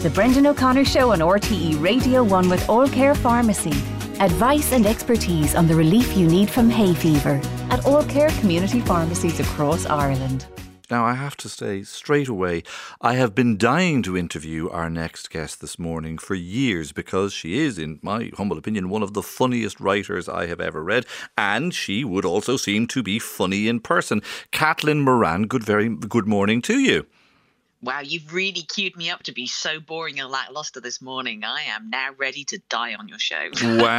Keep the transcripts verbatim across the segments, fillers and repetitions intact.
The Brendan O'Connor Show on R T E Radio one with All Care Pharmacy. Advice and expertise on the relief you need from hay fever at All Care community pharmacies across Ireland. Now, I have to say straight away, I have been dying to interview our next guest this morning for years because she is, in my humble opinion, one of the funniest writers I have ever read, and she would also seem to be funny in person. Caitlin Moran, good very good morning to you. Wow, you've really queued me up to be so boring and lackluster this morning. I am now ready to die on your show.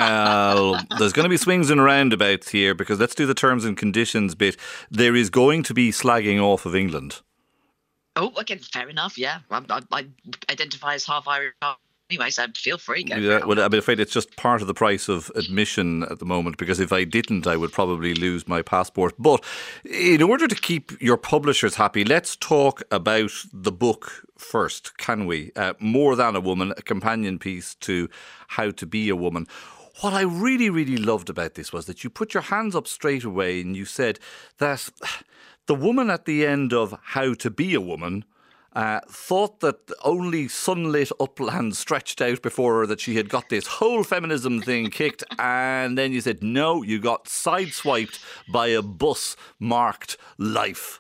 Well, there's going to be swings and roundabouts here because let's do the terms and conditions bit. There is going to be slagging off of England. Oh, okay, fair enough, yeah. I, I, I identify as half Irish. Anyway, so feel free. Go yeah, well, I'm afraid it's just part of the price of admission at the moment because if I didn't, I would probably lose my passport. But in order to keep your publishers happy, let's talk about the book first, can we? Uh, More Than a Woman, a companion piece to How to Be a Woman. What I really, really loved about this was that you put your hands up straight away and you said that the woman at the end of How to Be a Woman Uh, thought that only sunlit upland stretched out before her, that she had got this whole feminism thing kicked, and then you said, no, you got sideswiped by a bus marked life.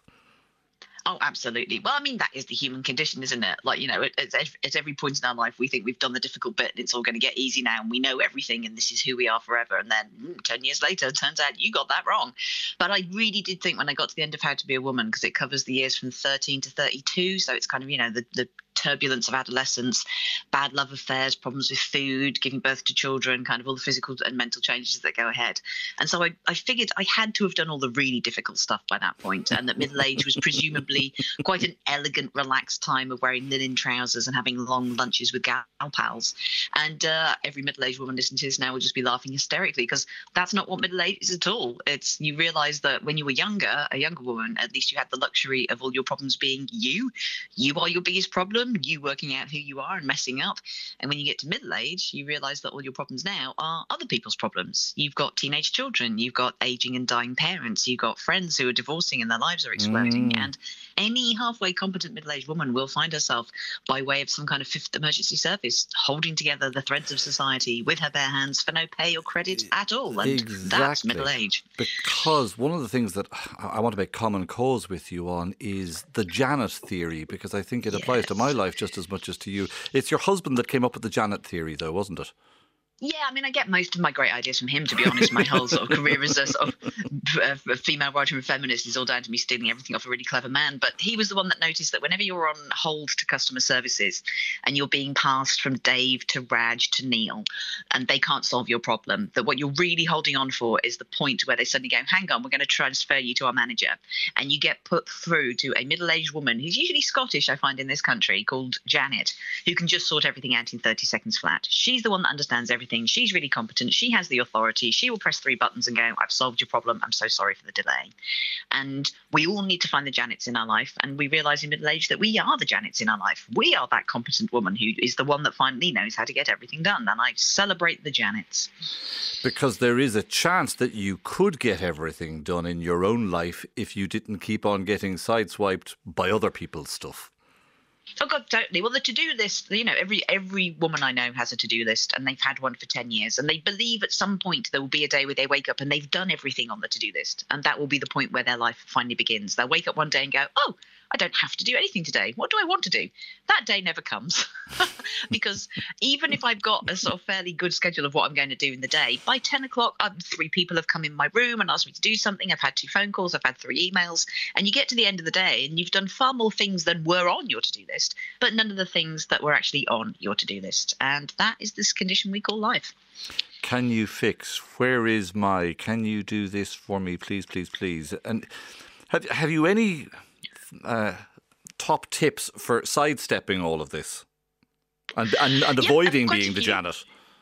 Oh, absolutely. Well, I mean, that is the human condition, isn't it? Like, you know, at, at, at every point in our life, we think we've done the difficult bit and it's all going to get easy now and we know everything and this is who we are forever. And then mm, ten years later, it turns out you got that wrong. But I really did think when I got to the end of How to Be a Woman, because it covers the years from thirteen to thirty-two. So it's kind of, you know, the, the turbulence of adolescence, bad love affairs, problems with food, giving birth to children, kind of all the physical and mental changes that go ahead. And so I, I figured I had to have done all the really difficult stuff by that point, and that middle age was presumably quite an elegant, relaxed time of wearing linen trousers and having long lunches with gal pals. And uh, every middle-aged woman listening to this now will just be laughing hysterically because that's not what middle age is at all. It's you realise that when you were younger, a younger woman, at least you had the luxury of all your problems being you. You are your biggest problem. You working out who you are and messing up. And when you get to middle age, you realise that all your problems now are other people's problems. You've got teenage children, you've got aging and dying parents, you've got friends who are divorcing and their lives are exploding. Mm. And any halfway competent middle-aged woman will find herself, by way of some kind of fifth emergency service, holding together the threads of society with her bare hands for no pay or credit at all. And exactly. That's middle age. Because one of the things that I want to make common cause with you on is the Janet theory, because I think it applies yes. to my life just as much as to you. It's your husband that came up with the Janet theory, though, wasn't it? Yeah, I mean, I get most of my great ideas from him, to be honest. My whole sort of career as a sort of uh, female writer and feminist is all down to me stealing everything off a really clever man. But he was the one that noticed that whenever you're on hold to customer services and you're being passed from Dave to Raj to Neil and they can't solve your problem, that what you're really holding on for is the point where they suddenly go, hang on, we're going to transfer you to our manager. And you get put through to a middle-aged woman who's usually Scottish, I find, in this country, called Janet, who can just sort everything out in thirty seconds flat. She's the one that understands everything. She's really competent. She has the authority. She will press three buttons and go, I've solved your problem. I'm so sorry for the delay. And we all need to find the Janets in our life. And we realise in middle age that we are the Janets in our life. We are that competent woman who is the one that finally knows how to get everything done. And I celebrate the Janets. Because there is a chance that you could get everything done in your own life if you didn't keep on getting sideswiped by other people's stuff. Oh, God, totally. Well, the to-do list, you know, every every woman I know has a to-do list and they've had one for ten years and they believe at some point there will be a day where they wake up and they've done everything on the to-do list. And that will be the point where their life finally begins. They'll wake up one day and go, oh, I don't have to do anything today. What do I want to do? That day never comes. Because even if I've got a sort of fairly good schedule of what I'm going to do in the day, by ten o'clock, um, three people have come in my room and asked me to do something. I've had two phone calls. I've had three emails. And you get to the end of the day and you've done far more things than were on your to-do list, but none of the things that were actually on your to-do list. And that is this condition we call life. Can you fix? Where is my? Can you do this for me, please, please, please? And have have you any uh, top tips for sidestepping all of this and and, and avoiding yeah, being the Janet?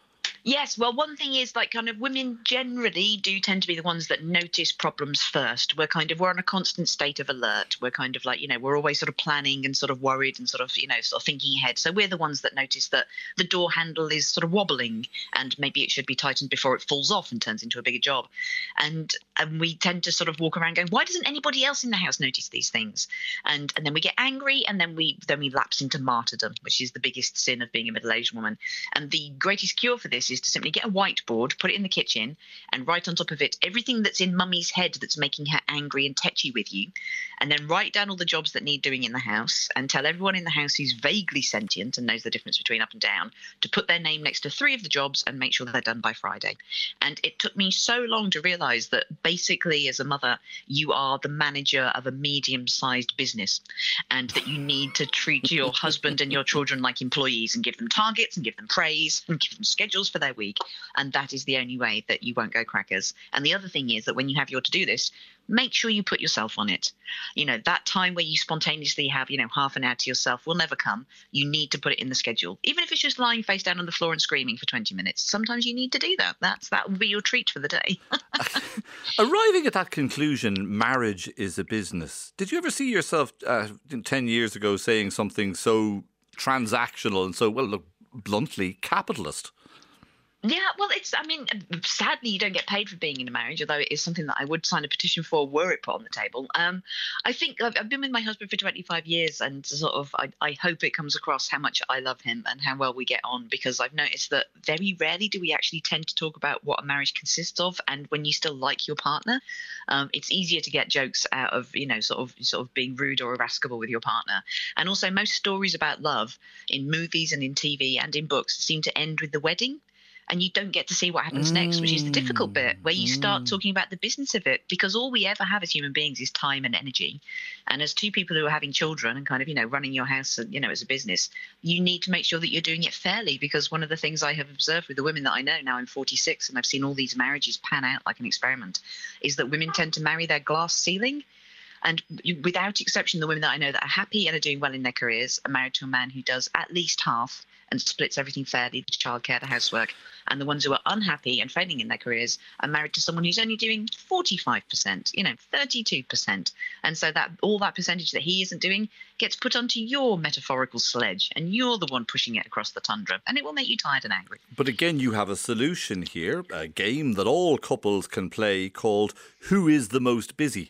Yes, well, one thing is like kind of women generally do tend to be the ones that notice problems first. We're kind of we're on a constant state of alert. We're kind of like, you know, we're always sort of planning and sort of worried and sort of, you know, sort of thinking ahead. So we're the ones that notice that the door handle is sort of wobbling and maybe it should be tightened before it falls off and turns into a bigger job. And and we tend to sort of walk around going, why doesn't anybody else in the house notice these things? And and then we get angry and then we then we lapse into martyrdom, which is the biggest sin of being a middle-aged woman. And the greatest cure for this is to simply get a whiteboard, put it in the kitchen, and write on top of it everything that's in mummy's head that's making her angry and tetchy with you. And then write down all the jobs that need doing in the house and tell everyone in the house who's vaguely sentient and knows the difference between up and down to put their name next to three of the jobs and make sure they're done by Friday. And it took me so long to realize that basically as a mother, you are the manager of a medium-sized business and that you need to treat your husband and your children like employees and give them targets and give them praise and give them schedules for their week. And that is the only way that you won't go crackers. And the other thing is that when you have your to-do list, make sure you put yourself on it. You know, that time where you spontaneously have, you know, half an hour to yourself will never come. You need to put it in the schedule. Even if it's just lying face down on the floor and screaming for twenty minutes. Sometimes you need to do that. That's that will be your treat for the day. Arriving at that conclusion, marriage is a business. Did you ever see yourself uh, ten years ago saying something so transactional and so, well, look, bluntly, capitalist? Yeah, well, it's, I mean, sadly, you don't get paid for being in a marriage, although it is something that I would sign a petition for were it put on the table. Um, I think I've, I've been with my husband for twenty-five years and sort of I, I hope it comes across how much I love him and how well we get on, because I've noticed that very rarely do we actually tend to talk about what a marriage consists of. And when you still like your partner, um, it's easier to get jokes out of, you know, sort of sort of being rude or irascible with your partner. And also most stories about love in movies and in T V and in books seem to end with the wedding. And you don't get to see what happens mm. next, which is the difficult bit, where you start mm. talking about the business of it, because all we ever have as human beings is time and energy. And as two people who are having children and kind of, you know, running your house, you know, as a business, you need to make sure that you're doing it fairly, because one of the things I have observed with the women that I know, now I'm forty-six and I've seen all these marriages pan out like an experiment, is that women tend to marry their glass ceiling. And without exception, the women that I know that are happy and are doing well in their careers are married to a man who does at least half and splits everything fairly, the childcare, the housework. And the ones who are unhappy and failing in their careers are married to someone who's only doing forty-five percent, you know, thirty-two percent. And so that all that percentage that he isn't doing gets put onto your metaphorical sledge, and you're the one pushing it across the tundra, and it will make you tired and angry. But again, you have a solution here, a game that all couples can play called Who is the Most Busy?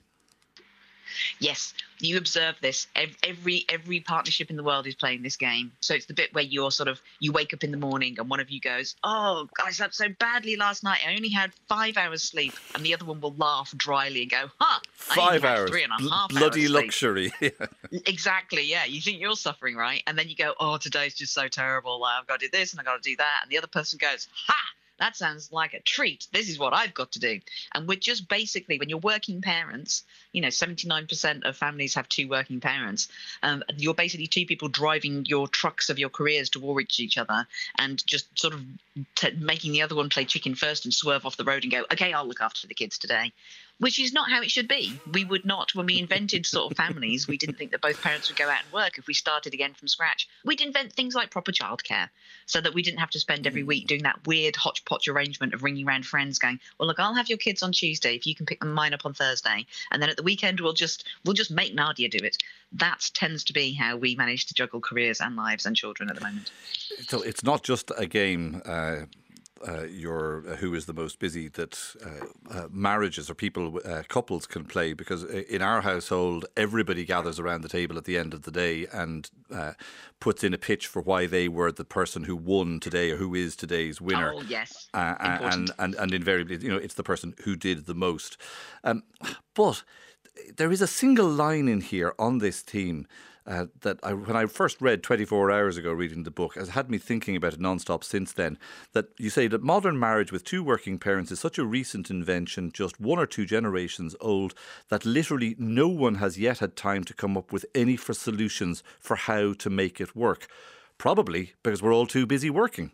Yes, you observe this. Every every partnership in the world is playing this game. So it's the bit where you're sort of, you wake up in the morning and one of you goes, oh, I slept so badly last night. I only had five hours sleep. And the other one will laugh dryly and go, huh, five I only hours. Had three and a half Bl- bloody hours luxury. Exactly, yeah. You think you're suffering, right? And then you go, oh, today's just so terrible. I've got to do this and I've got to do that. And the other person goes, ha! That sounds like a treat. This is what I've got to do. And we're just basically, when you're working parents, you know, seventy-nine percent of families have two working parents. Um, you're basically two people driving your trucks of your careers towards each other and just sort of t- making the other one play chicken first and swerve off the road and go, okay, I'll look after the kids today. Which is not how it should be. We would not, when we invented sort of families, we didn't think that both parents would go out and work if we started again from scratch. We'd invent things like proper childcare so that we didn't have to spend every week doing that weird hodgepodge arrangement of ringing around friends going, well, look, I'll have your kids on Tuesday if you can pick them mine up on Thursday. And then at the weekend, we'll just we'll just make Nadia do it. That tends to be how we manage to juggle careers and lives and children at the moment. So it's not just a game... Uh... Uh, your uh, who is the most busy that uh, uh, marriages or people, uh, couples can play, because in our household everybody gathers around the table at the end of the day and uh, puts in a pitch for why they were the person who won today or who is today's winner. Oh yes, uh, and, and and invariably, you know, it's the person who did the most. Um, but there is a single line in here on this theme Uh, that I, when I first read twenty-four hours ago reading the book, has had me thinking about it non-stop since then, that you say that modern marriage with two working parents is such a recent invention, just one or two generations old, that literally no one has yet had time to come up with any for solutions for how to make it work. Probably because we're all too busy working.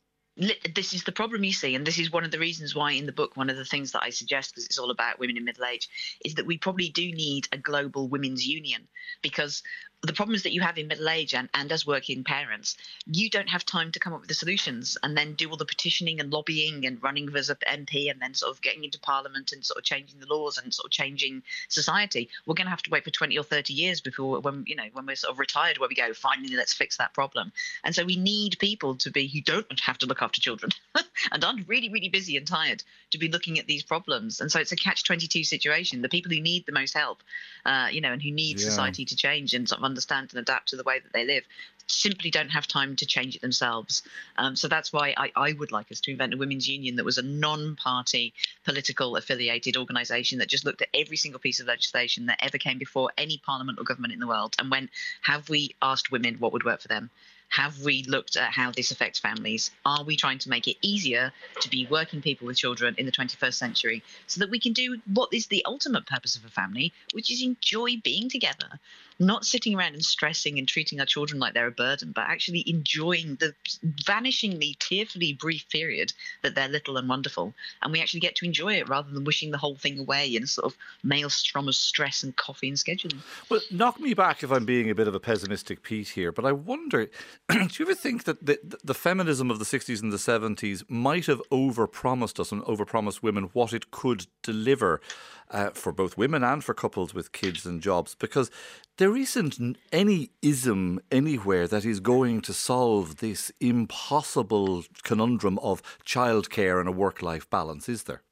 This is the problem, you see, and this is one of the reasons why in the book, one of the things that I suggest, because it's all about women in middle age, is that we probably do need a global women's union, because the problems that you have in middle age and, and as working parents, you don't have time to come up with the solutions and then do all the petitioning and lobbying and running as an M P and then sort of getting into Parliament and sort of changing the laws and sort of changing society. We're going to have to wait for twenty or thirty years before when, you know, when we're sort of retired, where we go, finally, let's fix that problem. And so we need people to be who don't have to look after children and aren't really, really busy and tired to be looking at these problems. And so it's a catch twenty-two situation. The people who need the most help, uh, you know, and who need yeah. society to change and sort of understand and adapt to the way that they live, simply don't have time to change it themselves. Um, so that's why I, I would like us to invent a women's union that was a non-party, political affiliated organisation that just looked at every single piece of legislation that ever came before any parliament or government in the world and went, have we asked women what would work for them? Have we looked at how this affects families? Are we trying to make it easier to be working people with children in the twenty-first century so that we can do what is the ultimate purpose of a family, which is enjoy being together, not sitting around and stressing and treating our children like they're a burden, but actually enjoying the vanishingly, tearfully brief period that they're little and wonderful. And we actually get to enjoy it rather than wishing the whole thing away in a sort of maelstrom of stress and coffee and scheduling. Well, knock me back if I'm being a bit of a pessimistic Pete here, but I wonder, do you ever think that the, the feminism of the sixties and the seventies might have overpromised us and overpromised women what it could deliver uh, for both women and for couples with kids and jobs? Because there isn't any ism anywhere that is going to solve this impossible conundrum of childcare and a work-life balance, is there?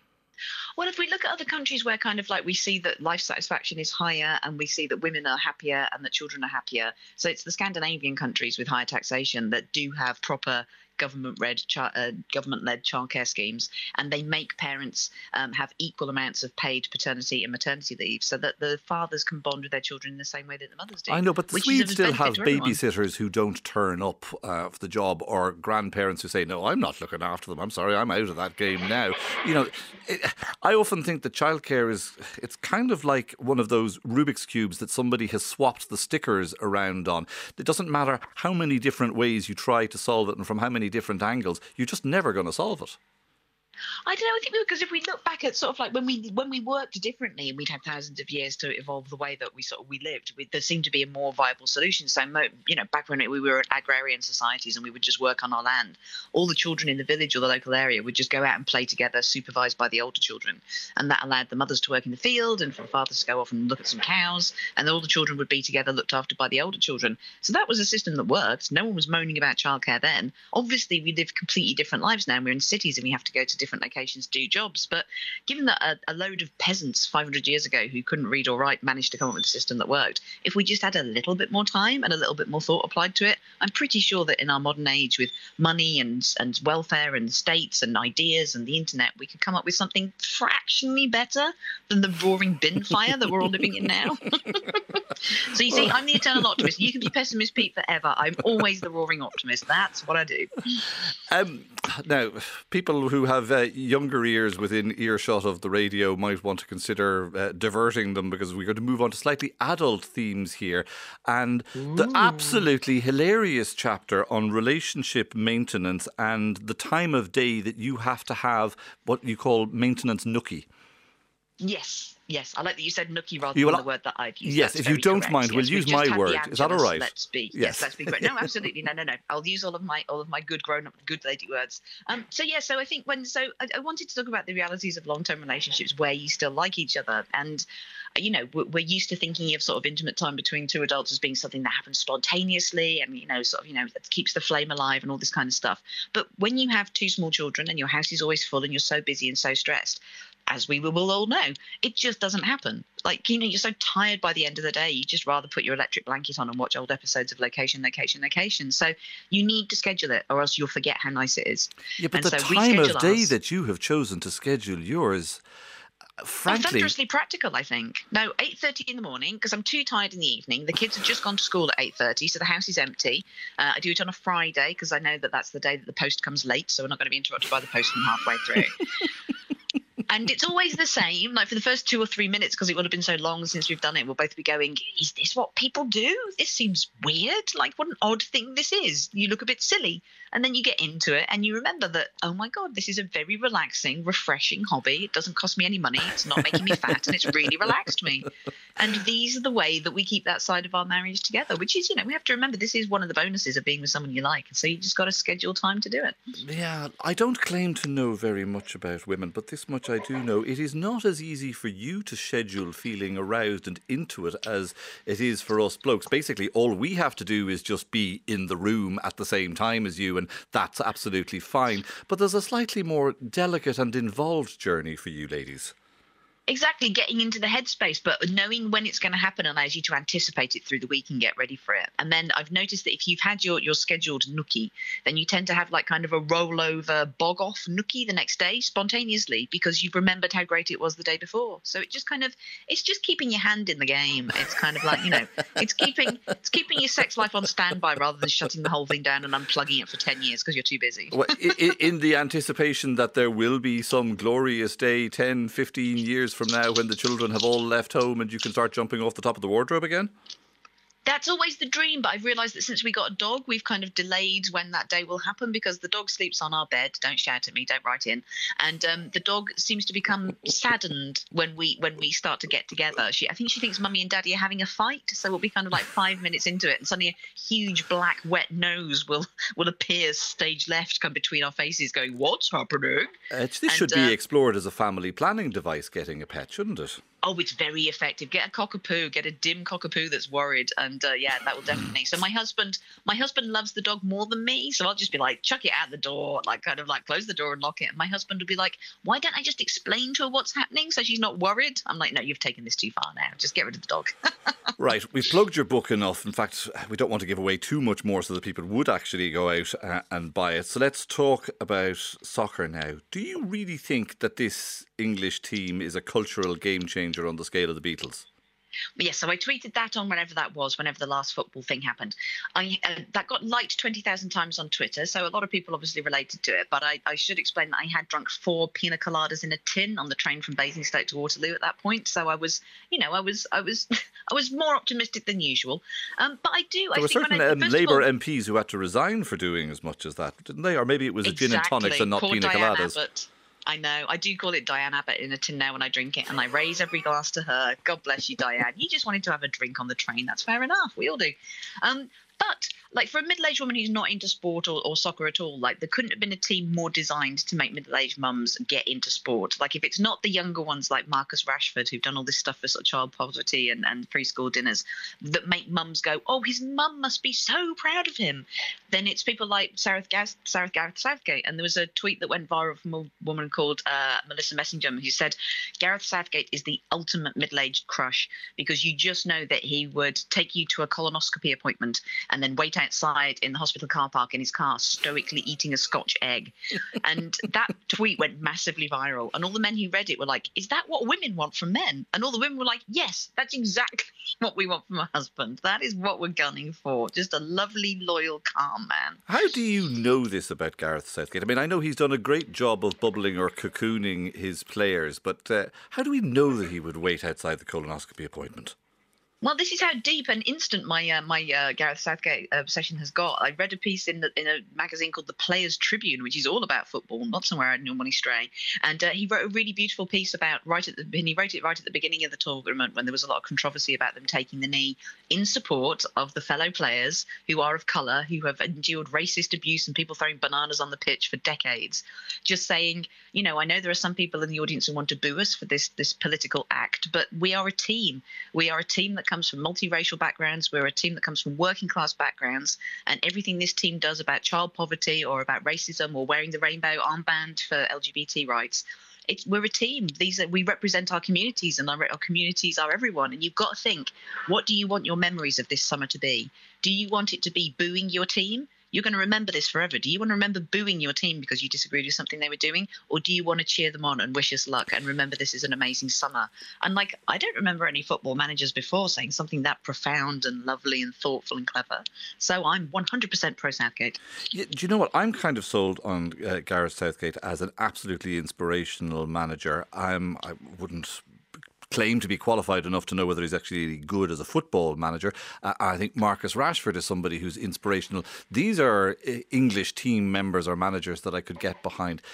Well, if we look at other countries where kind of like we see that life satisfaction is higher and we see that women are happier and that children are happier. So it's the Scandinavian countries with higher taxation that do have proper government-led chi- uh, government-led childcare schemes, and they make parents um, have equal amounts of paid paternity and maternity leave so that the fathers can bond with their children in the same way that the mothers do. I know, but the Swedes still have babysitters who don't turn up uh, for the job, or grandparents who say, no, I'm not looking after them. I'm sorry, I'm out of that game now. You know, it, I often think that childcare is, it's kind of like one of those Rubik's Cubes that somebody has swapped the stickers around on. It doesn't matter how many different ways you try to solve it and from how many different angles, you're just never going to solve it. I don't know. I think because if we look back at sort of like when we when we worked differently and we'd had thousands of years to evolve the way that we sort of we lived, we, there seemed to be a more viable solution. So, you know, back when we were agrarian societies and we would just work on our land, all the children in the village or the local area would just go out and play together, supervised by the older children, and that allowed the mothers to work in the field and for the fathers to go off and look at some cows, and all the children would be together, looked after by the older children. So that was a system that worked. No one was moaning about childcare then. Obviously, we live completely different lives now. We're in cities and we have to go to different locations to do jobs. But given that a, a load of peasants five hundred years ago who couldn't read or write managed to come up with a system that worked, if we just had a little bit more time and a little bit more thought applied to it, I'm pretty sure that in our modern age with money and, and welfare and states and ideas and the internet, we could come up with something fractionally better than the roaring bin fire that we're all living in now. So you see, I'm the eternal optimist. You can be pessimist, Pete, forever. I'm always the roaring optimist. That's what I do. Um, now, people who have uh, younger ears within earshot of the radio might want to consider uh, diverting them, because we're going to move on to slightly adult themes here. And Ooh. The absolutely hilarious chapter on relationship maintenance and the time of day that you have to have what you call maintenance nookie. Yes. Yes, I like that you said nookie rather you than will, the word that I've used. Yes, That's if you don't correct. mind, yes, we'll use my word. Is that all right? Let's be. Yes, yes let's be correct. No, absolutely. No, no, no. I'll use all of my all of my good grown up, good lady words. Um. So yeah. So I think when so I, I wanted to talk about the realities of long term relationships where you still like each other, and you know we're used to thinking of sort of intimate time between two adults as being something that happens spontaneously, and you know sort of you know that keeps the flame alive and all this kind of stuff. But when you have two small children and your house is always full and you're so busy and so stressed, as we will all know, it just doesn't happen. Like, you know, you're so tired by the end of the day, you just rather put your electric blanket on and watch old episodes of Location, Location, Location. So you need to schedule it or else you'll forget how nice it is. Yeah, but and the so time of day ours. that you have chosen to schedule yours, frankly... thunderously practical, I think. No, eight thirty in the morning, because I'm too tired in the evening. The kids have just gone to school at eight thirty, so the house is empty. Uh, I do it on a Friday because I know that that's the day that the post comes late, so we're not going to be interrupted by the postman halfway through. And it's always the same. Like for the first two or three minutes, because it would have been so long since we've done it, we'll both be going, is this what people do? This seems weird. Like what an odd thing this is. You look a bit silly. And then you get into it and you remember that, oh my God, this is a very relaxing, refreshing hobby. It doesn't cost me any money. It's not making me fat and it's really relaxed me. And these are the way that we keep that side of our marriage together, which is, you know, we have to remember this is one of the bonuses of being with someone you like. So you just got to schedule time to do it. Yeah, I don't claim to know very much about women, but this much I do know. It is not as easy for you to schedule feeling aroused and into it as it is for us blokes. Basically, all we have to do is just be in the room at the same time as you, and that's absolutely fine. But there's a slightly more delicate and involved journey for you ladies. Exactly, getting into the headspace, but knowing when it's going to happen allows you to anticipate it through the week and get ready for it. And then I've noticed that if you've had your, your scheduled nookie, then you tend to have like kind of a rollover bog off nookie the next day spontaneously because you've remembered how great it was the day before. So it just kind of, it's just keeping your hand in the game. It's kind of like, you know, it's keeping it's keeping your sex life on standby rather than shutting the whole thing down and unplugging it for ten years because you're too busy. Well, in, in the anticipation that there will be some glorious day ten, fifteen years from now when the children have all left home and you can start jumping off the top of the wardrobe again? That's always the dream, but I've realised that since we got a dog, we've kind of delayed when that day will happen because the dog sleeps on our bed. Don't shout at me, don't write in. And um, the dog seems to become saddened when we when we start to get together. She, I think she thinks Mummy and Daddy are having a fight, so we'll be kind of like five minutes into it, and suddenly a huge black wet nose will will appear stage left, come between our faces, going, "What's happening?" Uh, this and, should be uh, explored as a family planning device, getting a pet, shouldn't it? Oh, it's very effective. Get a cockapoo, get a dim cockapoo that's worried, and uh, yeah, that will definitely. So my husband, my husband loves the dog more than me, so I'll just be like, chuck it out the door, like kind of like close the door and lock it. And my husband would be like, why don't I just explain to her what's happening so she's not worried? I'm like, no, you've taken this too far now. Just get rid of the dog. Right, we've plugged your book enough. In fact, we don't want to give away too much more so that people would actually go out uh, and buy it. So let's talk about soccer now. Do you really think that this English team is a cultural game changer on the scale of the Beatles? Yes, so I tweeted that on whenever that was, whenever the last football thing happened. I uh, that got liked twenty thousand times on Twitter, so a lot of people obviously related to it. But I, I should explain that I had drunk four pina coladas in a tin on the train from Basingstoke to Waterloo at that point. So I was, you know, I was, I was, I was more optimistic than usual. Um, but I do. There I were think certain when I, um, first Labour of all, M Ps who had to resign for doing as much as that, didn't they? Or maybe it was a exactly. gin and tonics and not Poor pina Diane coladas. Abbott. I know. I do call it Diane Abbott in a tin now when I drink it, and I raise every glass to her. God bless you, Diane. You just wanted to have a drink on the train. That's fair enough. We all do. Um, but like for a middle-aged woman who's not into sport or, or soccer at all, like there couldn't have been a team more designed to make middle-aged mums get into sport. Like if it's not the younger ones like Marcus Rashford who've done all this stuff for sort of child poverty and, and preschool dinners that make mums go, oh, his mum must be so proud of him, then it's people like Sarah, Gareth, Sarah Gareth Southgate. And there was a tweet that went viral from a woman called uh, Melissa Messenger who said, Gareth Southgate is the ultimate middle-aged crush because you just know that he would take you to a colonoscopy appointment and then wait outside in the hospital car park in his car, stoically eating a Scotch egg. And that tweet went massively viral. And all the men who read it were like, is that what women want from men? And all the women were like, yes, that's exactly what we want from a husband. That is what we're gunning for. Just a lovely, loyal, calm man. How do you know this about Gareth Southgate? I mean, I know he's done a great job of bubbling or cocooning his players, but uh, how do we know that he would wait outside the colonoscopy appointment? Well, this is how deep and instant my uh, my uh, Gareth Southgate obsession has got. I read a piece in the, in a magazine called The Players Tribune, which is all about football, not somewhere I'd normally stray. And uh, he wrote a really beautiful piece about right at the and he wrote it right at the beginning of the tournament when there was a lot of controversy about them taking the knee in support of the fellow players who are of colour, who have endured racist abuse and people throwing bananas on the pitch for decades. Just saying, you know, I know there are some people in the audience who want to boo us for this this political act, but we are a team. We are a team that comes from multiracial backgrounds. We're a team that comes from working class backgrounds, and everything this team does about child poverty or about racism or wearing the rainbow armband for L G B T rights, it's, we're a team. These are, we represent our communities, and our, our communities are everyone. And you've got to think, what do you want your memories of this summer to be? Do you want it to be booing your team? You're going to remember this forever. Do you want to remember booing your team because you disagreed with something they were doing? Or do you want to cheer them on and wish us luck and remember this is an amazing summer? And like, I don't remember any football managers before saying something that profound and lovely and thoughtful and clever. So I'm one hundred percent pro Southgate. Yeah, do you know what? I'm kind of sold on uh, Gareth Southgate as an absolutely inspirational manager. I'm, I wouldn't claim to be qualified enough to know whether he's actually good as a football manager. Uh, I think Marcus Rashford is somebody who's inspirational. These are uh, English team members or managers that I could get behind.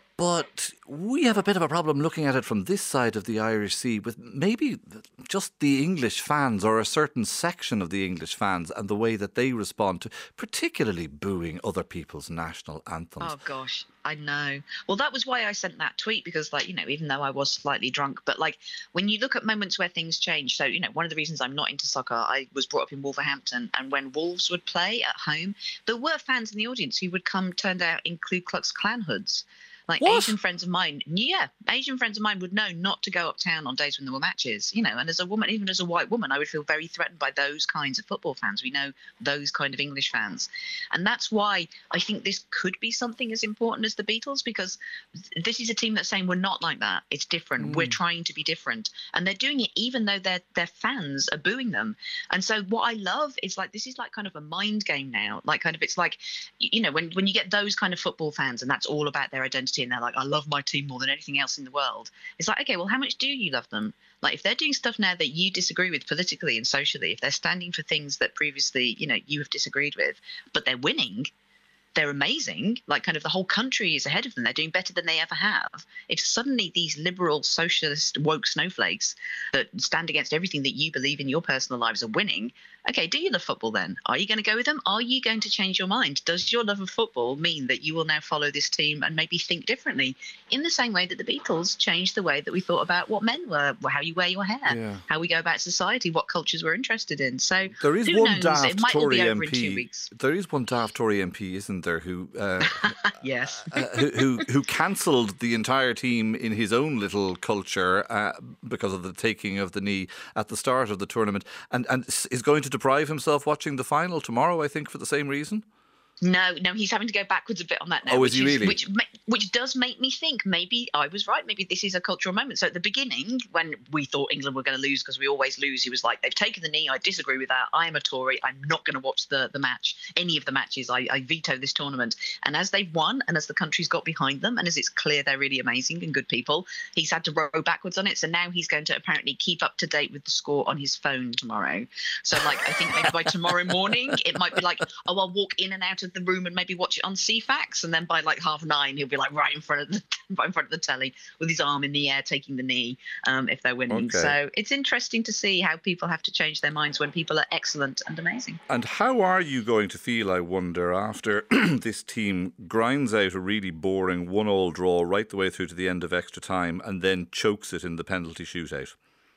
But we have a bit of a problem looking at it from this side of the Irish Sea with maybe just the English fans or a certain section of the English fans and the way that they respond to particularly booing other people's national anthems. Oh, gosh, I know. Well, that was why I sent that tweet because, like, you know, even though I was slightly drunk, but like when you look at moments where things change. So, you know, one of the reasons I'm not into soccer, I was brought up in Wolverhampton, and when Wolves would play at home, there were fans in the audience who would come turned out in Ku Klux Klan hoods. Like What? Asian friends of mine, yeah, Asian friends of mine would know not to go uptown on days when there were matches, you know, and as a woman, even as a white woman, I would feel very threatened by those kinds of football fans. We know those kind of English fans. And that's why I think this could be something as important as the Beatles, because this is a team that's saying we're not like that. It's different. Mm. We're trying to be different. And they're doing it even though their their fans are booing them. And so what I love is like, this is like kind of a mind game now. Like kind of, it's like, you know, when, when you get those kind of football fans and that's all about their identity, and they're like, I love my team more than anything else in the world. It's like, okay, well, how much do you love them? Like, if they're doing stuff now that you disagree with politically and socially, if they're standing for things that previously, you know, you have disagreed with, but they're winning, they're amazing, like kind of the whole country is ahead of them. They're doing better than they ever have. If suddenly these liberal, socialist, woke snowflakes that stand against everything that you believe in your personal lives are winning, okay, do you love football then? Are you going to go with them? Are you going to change your mind? Does your love of football mean that you will now follow this team and maybe think differently in the same way that the Beatles changed the way that we thought about what men were, how you wear your hair, yeah. how we go about society, what cultures we're interested in? So there is who one knows? daft It might all Tory be over M P. in two weeks. There is one daft Tory M P, isn't there, who uh, yes, uh, who who, who cancelled the entire team in his own little culture uh, because of the taking of the knee at the start of the tournament, and and is going to deprive himself watching the final tomorrow, I think, for the same reason. No, no, he's having to go backwards a bit on that now. Oh, is he really? Which, which does make me think maybe I was right. Maybe this is a cultural moment. So at the beginning, when we thought England were going to lose because we always lose, he was like, they've taken the knee. I disagree with that. I am a Tory. I'm not going to watch the, the match, any of the matches. I, I veto this tournament. And as they've won and as the country's got behind them and as it's clear they're really amazing and good people, he's had to row backwards on it. So now he's going to apparently keep up to date with the score on his phone tomorrow. So like, I think maybe by tomorrow morning, it might be like, oh, I'll walk in and out of the room and maybe watch it on C FAX, and then by like half nine he'll be like right in front of the right in front of the telly with his arm in the air taking the knee um, if they're winning. Okay. So it's interesting to see how people have to change their minds when people are excellent and amazing. And how are you going to feel, I wonder, after this team grinds out a really boring one-all draw right the way through to the end of extra time and then chokes it in the penalty shootout?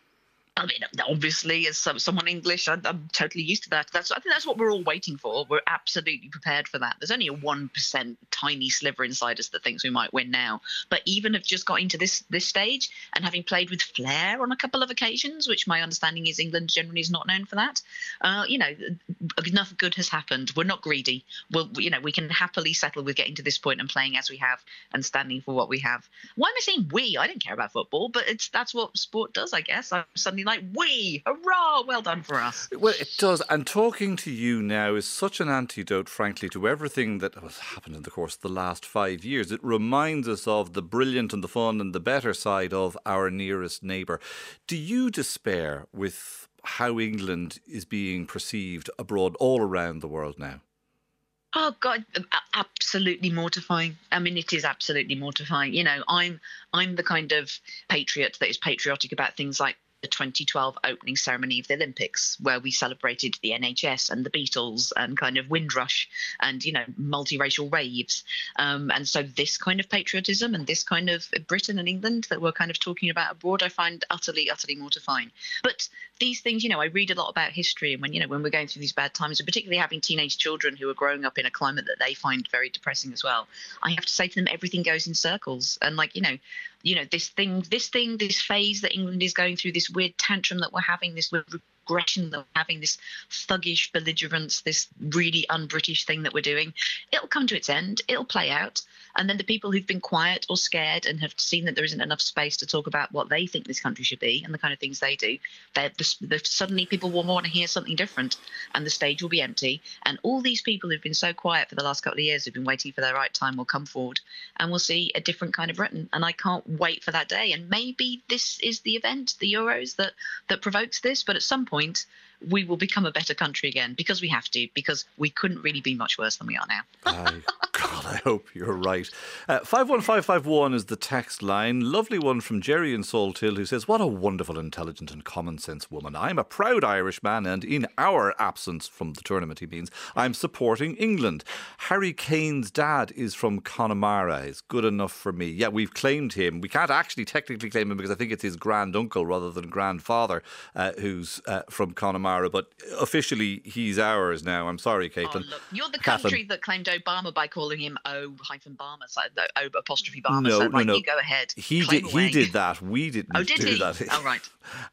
I mean, obviously, as some, someone English, I, I'm totally used to that. That's I think that's what we're all waiting for. We're absolutely prepared for that. There's only a one percent tiny sliver inside us that thinks we might win now. But even have just got into this this stage and having played with flair on a couple of occasions, which my understanding is England generally is not known for that. Uh, you know, enough good has happened. We're not greedy. We'll, you know, we can happily settle with getting to this point and playing as we have and standing for what we have. Why am I saying we? I don't care about football, but it's that's what sport does, I guess. I'm suddenly like, we, hurrah, well done for us. Well, it does. And talking to you now is such an antidote, frankly, to everything that has happened in the course of the last five years. It reminds us of the brilliant and the fun and the better side of our nearest neighbour. Do you despair with how England is being perceived abroad all around the world now? Oh God, absolutely mortifying. I mean, it is absolutely mortifying. You know, I'm I'm the kind of patriot that is patriotic about things like the twenty twelve opening ceremony of the Olympics, where we celebrated the N H S and the Beatles and kind of Windrush and, you know, multiracial raves. Um, and so this kind of patriotism and this kind of Britain and England that we're kind of talking about abroad, I find utterly, utterly mortifying. But these things, you know, I read a lot about history, and when, you know, when we're going through these bad times, and particularly having teenage children who are growing up in a climate that they find very depressing as well, I have to say to them, everything goes in circles. And like, you know, you know, this thing, this thing, this phase that England is going through, this weird tantrum that we're having, this aggression that we're having, this thuggish belligerence, this really un-British thing that we're doing, it'll come to its end. It'll play out. And then the people who've been quiet or scared and have seen that there isn't enough space to talk about what they think this country should be and the kind of things they do, they're, they're, suddenly people will want to hear something different, and the stage will be empty. And all these people who've been so quiet for the last couple of years, who've been waiting for their right time, will come forward, and we'll see a different kind of Britain. And I can't wait for that day. And maybe this is the event, the Euros, that that provokes this. But at some point, we will become a better country again, because we have to, because we couldn't really be much worse than we are now. I, God, I hope you're right. Uh, five one five five one is the text line. Lovely one from Jerry in Salthill, who says, what a wonderful, intelligent and common sense woman. I'm a proud Irishman, and in our absence from the tournament, he means, I'm supporting England. Harry Kane's dad is from Connemara. He's good enough for me. Yeah, we've claimed him. We can't actually technically claim him because I think it's his granduncle rather than grandfather uh, who's uh, from Connemara, but officially he's ours now. I'm sorry, Caitlin. Oh, look, you're the country Kathleen. that claimed Obama by calling him O hyphen Barmer, so the O apostrophe Barmer. No, so, no, right, no. You go ahead. He Claim did. away. He did that. We didn't Oh, did do he? that. Oh, right.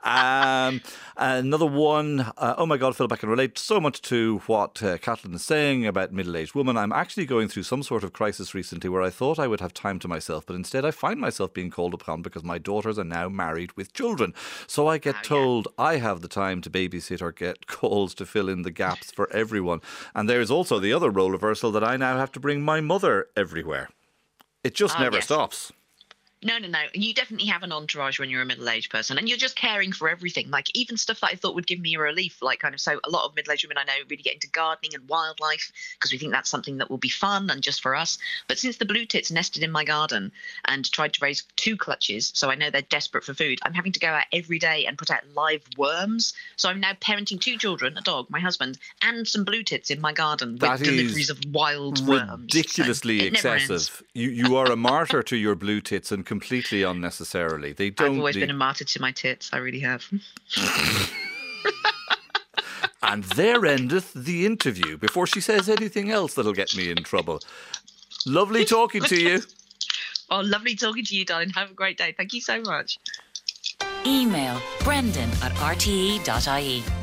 um, another one. Uh, oh my God, Philip, I can relate so much to what uh, Kathleen is saying about middle-aged women. I'm actually going through some sort of crisis recently where I thought I would have time to myself, but instead I find myself being called upon because my daughters are now married with children. So I get Oh, yeah. told I have the time to babysit or get calls to fill in the gaps for everyone. And there's also the other role reversal that I now have to bring my mother everywhere. It just Oh, never yes. stops. No, no, no. You definitely have an entourage when you're a middle-aged person, and you're just caring for everything. Like even stuff that I thought would give me a relief, like kind of so a lot of middle-aged women I know really get into gardening and wildlife because we think that's something that will be fun and just for us. But since the blue tits nested in my garden and tried to raise two clutches, so I know they're desperate for food, I'm having to go out every day and put out live worms. So I'm now parenting two children, a dog, my husband, and some blue tits in my garden with That is deliveries of wild worms. ridiculously So it never ends. excessive. You you are a martyr to your blue tits and completely unnecessarily. They don't. I've always need- been a martyr to my tits. I really have. And there endeth the interview before she says anything else that'll get me in trouble. Lovely talking to you. Oh, lovely talking to you, darling. Have a great day. Thank you so much. Email brendan at r t e dot i e.